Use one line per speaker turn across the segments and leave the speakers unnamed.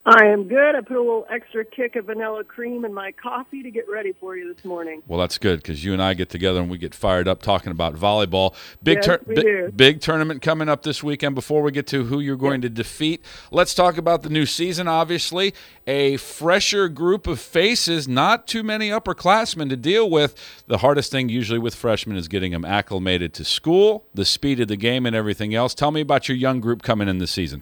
I am good. I put a little extra kick of vanilla cream in my coffee to get ready for you this morning.
Well, that's good because you and I get together and we get fired up talking about volleyball. Big tournament coming up this weekend. Before we get to who you're going to defeat, let's talk about the new season, obviously. A fresher group of faces, not too many upperclassmen to deal with. The hardest thing usually with freshmen is getting them acclimated to school, the speed of the game, and everything else. Tell me about your young group coming in this season.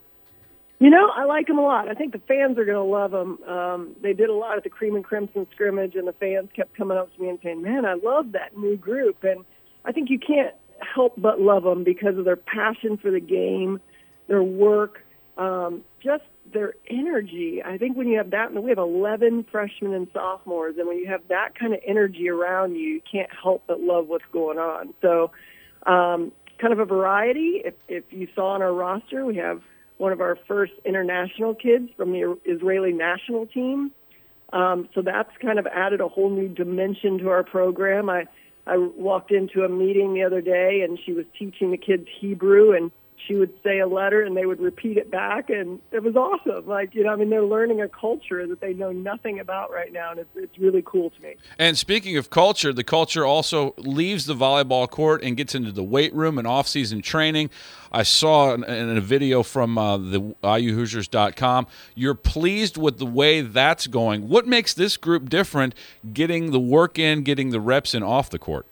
You know, I like them a lot. I think the fans are going to love them. They did a lot at the Cream and Crimson scrimmage, and the fans kept coming up to me and saying, man, I love that new group. And I think you can't help but love them because of their passion for the game, their work, just their energy. I think when you have that, and we have 11 freshmen and sophomores, and when you have that kind of energy around you, you can't help but love what's going on. So kind of a variety. If you saw on our roster, we have one of our first international kids from the Israeli national team. So that's kind of added a whole new dimension to our program. I walked into a meeting the other day, and she was teaching the kids Hebrew, and she would say a letter, and they would repeat it back, and it was awesome. They're learning a culture that they know nothing about right now, and it's really cool to me.
And speaking of culture, the culture also leaves the volleyball court and gets into the weight room and off-season training. I saw in a video from the IUHoosiers.com, you're pleased with the way that's going. What makes this group different, getting the work in, getting the reps in off the court?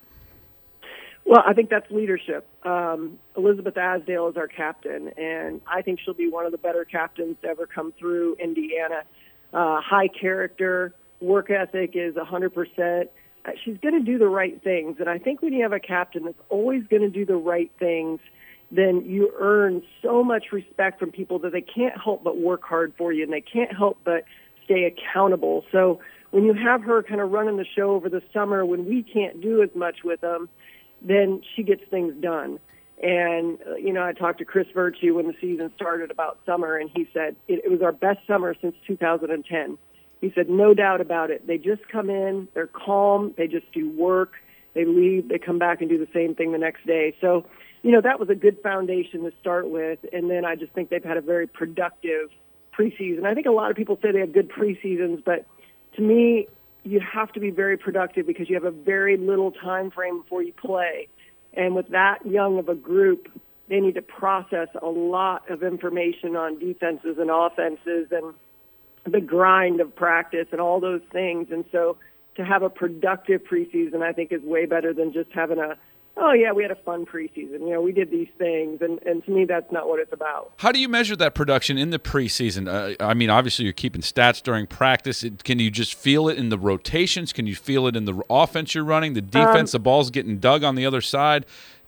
Well, I think that's leadership. Elizabeth Asdale is our captain, and I think she'll be one of the better captains to ever come through Indiana. High character, work ethic is 100%. She's going to do the right things, and I think when you have a captain that's always going to do the right things, then you earn so much respect from people that they can't help but work hard for you, and they can't help but stay accountable. So when you have her kind of running the show over the summer when we can't do as much with them, then she gets things done. And, I talked to Chris Virtue when the season started about summer, and he said it was our best summer since 2010. He said, no doubt about it. They just come in, they're calm, they just do work, they leave, they come back and do the same thing the next day. So, that was a good foundation to start with, and then I just think they've had a very productive preseason. I think a lot of people say they have good preseasons, but to me, you have to be very productive because you have a very little time frame before you play. And with that young of a group, they need to process a lot of information on defenses and offenses and the grind of practice and all those things. And so to have a productive preseason, I think, is way better than just having we had a fun preseason. We did these things, and to me, that's not what it's about.
How do you measure that production in the preseason? Obviously, you're keeping stats during practice. Can you just feel it in the rotations? Can you feel it in the offense you're running, the defense, the ball's getting dug on the other side?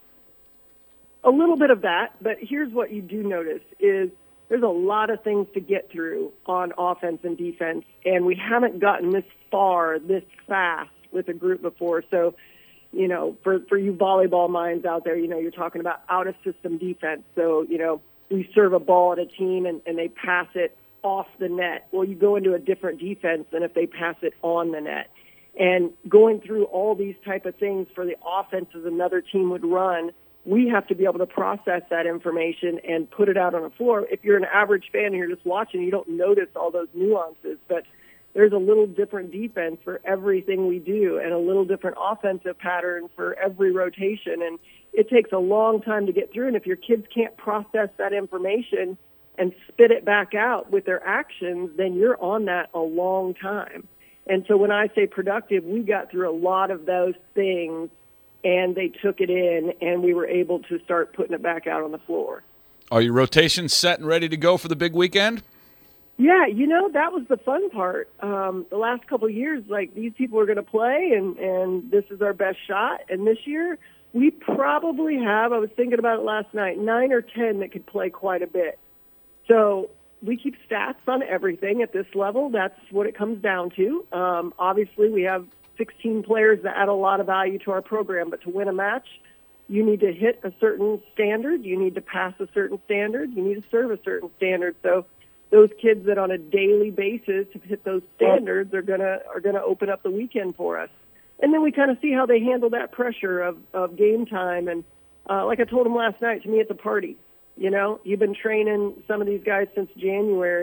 A little bit of that, but here's what you do notice is there's a lot of things to get through on offense and defense, and we haven't gotten this far, this fast with a group before. So, for you volleyball minds out there, you're talking about out-of-system defense. So, we serve a ball at a team and they pass it off the net. Well, you go into a different defense than if they pass it on the net. And going through all these type of things for the offenses another team would run, we have to be able to process that information and put it out on the floor. If you're an average fan and you're just watching, you don't notice all those nuances, but there's a little different defense for everything we do and a little different offensive pattern for every rotation. And it takes a long time to get through. And if your kids can't process that information and spit it back out with their actions, then you're on that a long time. And so when I say productive, we got through a lot of those things, and they took it in, and we were able to start putting it back out on the floor.
Are your rotations set and ready to go for the big weekend?
Yeah, that was the fun part. The last couple of years, these people are going to play, and this is our best shot. And this year, we probably have, I was thinking about it last night, 9 or 10 that could play quite a bit. So we keep stats on everything at this level. That's what it comes down to. Obviously, we have 16 players that add a lot of value to our program, but to win a match, you need to hit a certain standard, you need to pass a certain standard, you need to serve a certain standard. So those kids that on a daily basis have hit those standards are gonna open up the weekend for us. And then we kind of see how they handle that pressure of game time. And like I told them last night, to me it's a party. You've been training some of these guys since January,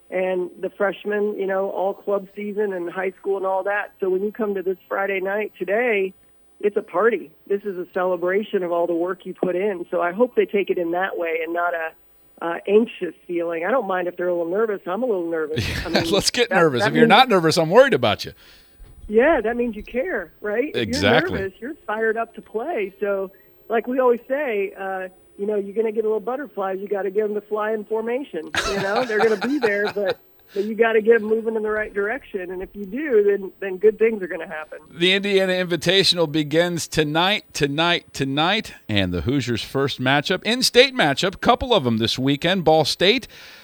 and the freshmen, all club season and high school and all that. So when you come to this Friday night today, it's a party. This is a celebration of all the work you put in. So I hope they take it in that way and not a anxious feeling. I don't mind if they're a little nervous. I'm a little nervous.
Let's get nervous. If you're not nervous, I'm worried about you.
Yeah, that means you care, right?
Exactly.
If you're nervous, you're fired up to play. So like we always say, you're going to get a little butterflies. You got to get them to fly in formation. They're going to be there, but you got to get them moving in the right direction. And if you do, then good things are going to happen.
The Indiana Invitational begins tonight, and the Hoosiers' first matchup, in-state matchup, couple of them this weekend, Ball State,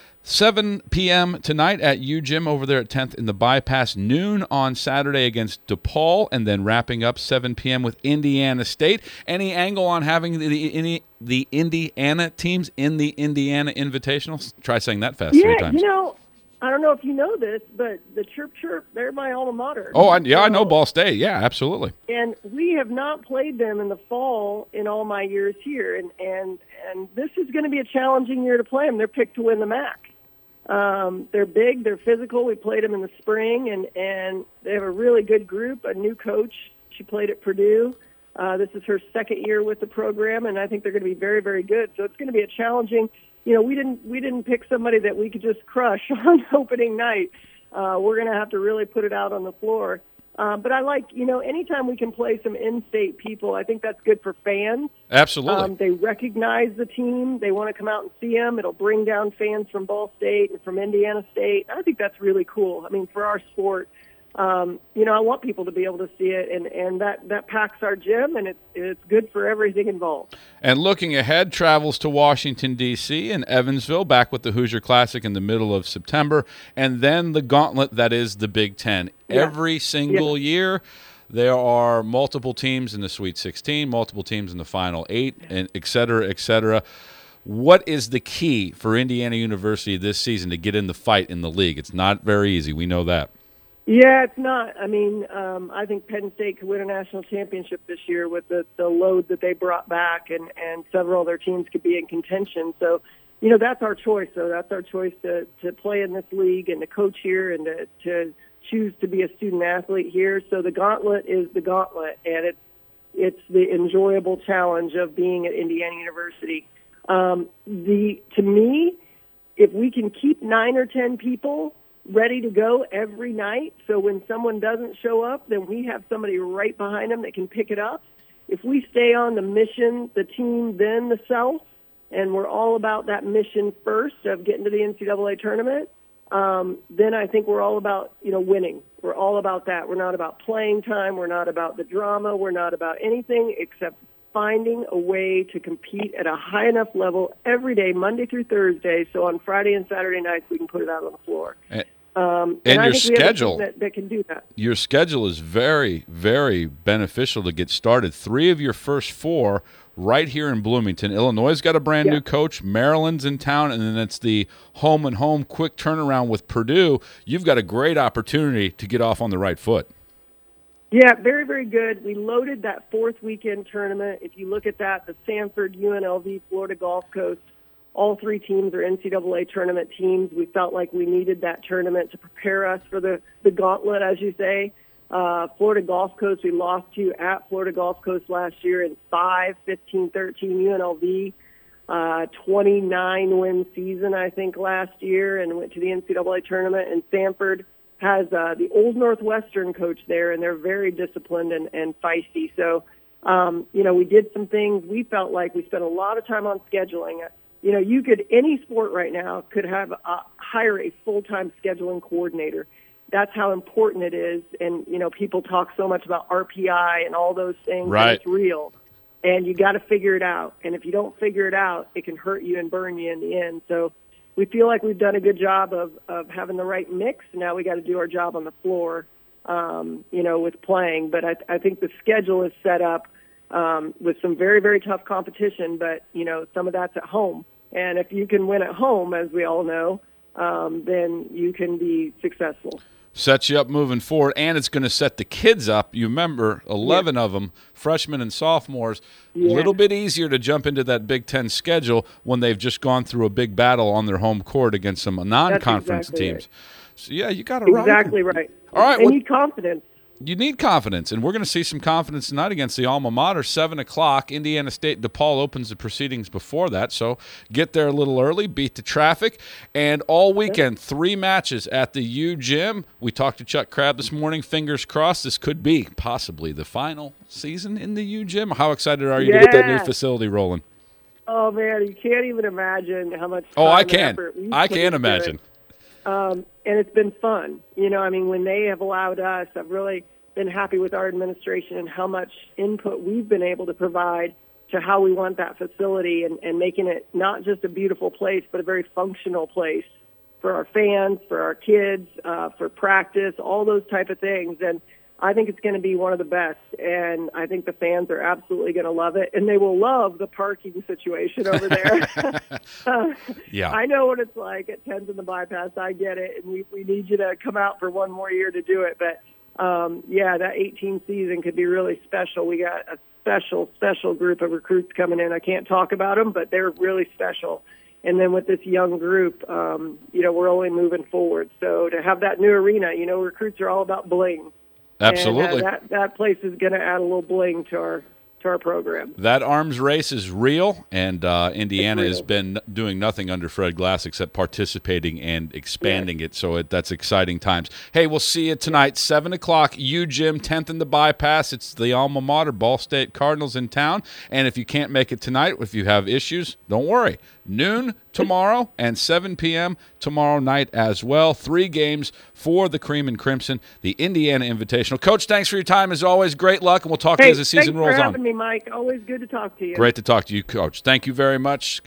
7 p.m. tonight at U-Gym over there at 10th in the Bypass, noon on Saturday against DePaul, and then wrapping up 7 p.m. with Indiana State. Any angle on having the Indiana teams in the Indiana Invitational? Try saying that fast 3 times.
I don't know if you know this, but the Chirp Chirp, they're my alma mater.
Oh, I know Ball State. Yeah, absolutely.
And we have not played them in the fall in all my years here, and this is going to be a challenging year to play them. They're picked to win the MAC. They're big, they're physical. We played them in the spring, and they have a really good group, a new coach. She played at Purdue. This is her second year with the program, and I think they're going to be very, very good. So it's going to be a challenging. We didn't pick somebody that we could just crush on opening night. We're going to have to really put it out on the floor. But I like, anytime we can play some in-state people, I think that's good for fans.
Absolutely.
They recognize the team. They want to come out and see them. It'll bring down fans from Ball State and from Indiana State. I think that's really cool. I mean, for our sport, I want people to be able to see it, and that packs our gym, and it's good for everything involved.
And looking ahead, travels to Washington, D.C. and Evansville, back with the Hoosier Classic in the middle of September, and then the gauntlet that is the Big Ten. Yeah. Every single year, there are multiple teams in the Sweet 16, multiple teams in the Final 8, and et cetera, et cetera. What is the key for Indiana University this season to get in the fight in the league? It's not very easy. We know that.
Yeah, it's not. I mean, I think Penn State could win a national championship this year with the load that they brought back, and several other teams could be in contention. So, that's our choice. So that's our choice to play in this league and to coach here and to choose to be a student athlete here. So the gauntlet is the gauntlet, and it's the enjoyable challenge of being at Indiana University. To me, if we can keep 9 or 10 people ready to go every night, so when someone doesn't show up, then we have somebody right behind them that can pick it up. If we stay on the mission, the team, then the self, and we're all about that mission first of getting to the NCAA tournament, then I think we're all about, winning. We're all about that. We're not about playing time. We're not about the drama. We're not about anything except finding a way to compete at a high enough level every day, Monday through Thursday, so on Friday and Saturday nights we can put it out on the floor.
And your schedule
that can do that.
Your schedule is very, very beneficial to get started. 3 of your first 4 right here in Bloomington. Illinois' got a brand new coach. Maryland's in town, and then it's the home and home quick turnaround with Purdue. You've got a great opportunity to get off on the right foot.
Yeah, very, very good. We loaded that 4th weekend tournament. If you look at that, the Sanford, UNLV, Florida Gulf Coast, all 3 teams are NCAA tournament teams. We felt like we needed that tournament to prepare us for the gauntlet, as you say. Florida Gulf Coast, we lost to at Florida Gulf Coast last year in 5, 15, 13. UNLV, 29-win season, I think, last year, and went to the NCAA tournament. And Sanford has the old Northwestern coach there, and they're very disciplined and feisty. So, we did some things. We felt like we spent a lot of time on scheduling. Any sport right now could hire a full-time scheduling coordinator. That's how important it is. And, people talk so much about RPI and all those things.
Right.
And it's real. And you got to figure it out. And if you don't figure it out, it can hurt you and burn you in the end. So we feel like we've done a good job of having the right mix. Now we got to do our job on the floor, with playing. But I think the schedule is set up with some very, very tough competition. But, some of that's at home. And if you can win at home, as we all know, then you can be successful.
Sets you up moving forward, and it's going to set the kids up. You remember 11 of them, freshmen and sophomores, a little bit easier to jump into that Big Ten schedule when they've just gone through a big battle on their home court against some non-conference teams.
Right.
So, yeah, you got it
right. Exactly right.
All right.
They need confidence.
You need confidence, and we're going to see some confidence tonight against the alma mater, 7 o'clock. Indiana State DePaul opens the proceedings before that, so get there a little early, beat the traffic. And all weekend, 3 matches at the U Gym. We talked to Chuck Crabb this morning. Fingers crossed this could be possibly the final season in the U Gym. How excited are you to get that new facility rolling?
Oh, man, you can't even imagine how much time
I
and
can.
effort we've
I
put
can
into
imagine.
And it's been fun. When they have allowed us, I've really been happy with our administration and how much input we've been able to provide to how we want that facility and making it not just a beautiful place, but a very functional place for our fans, for our kids, for practice, all those type of things. And I think it's going to be one of the best, and I think the fans are absolutely going to love it, and they will love the parking situation over there.
Yeah,
I know what it's like at 10th and the Bypass. I get it, and we need you to come out for one more year to do it. But, that 18 season could be really special. We got a special group of recruits coming in. I can't talk about them, but they're really special. And then with this young group, we're only moving forward. So to have that new arena, recruits are all about bling.
Absolutely.
And, that place is going to add a little bling to our program.
That arms race is real, and Indiana has been doing nothing under Fred Glass except participating and expanding it. So that's exciting times. Hey, we'll see you tonight, 7 o'clock, U Gym, 10th in the Bypass. It's the alma mater, Ball State Cardinals in town. And if you can't make it tonight, if you have issues, don't worry. Noon tomorrow and 7 p.m. tomorrow night as well. 3 games for the Cream and Crimson, the Indiana Invitational. Coach, thanks for your time as always. Great luck, and we'll talk to you as the season rolls on.
Thanks for having me, Mike. Always good to talk to you.
Great to talk to you, Coach. Thank you very much.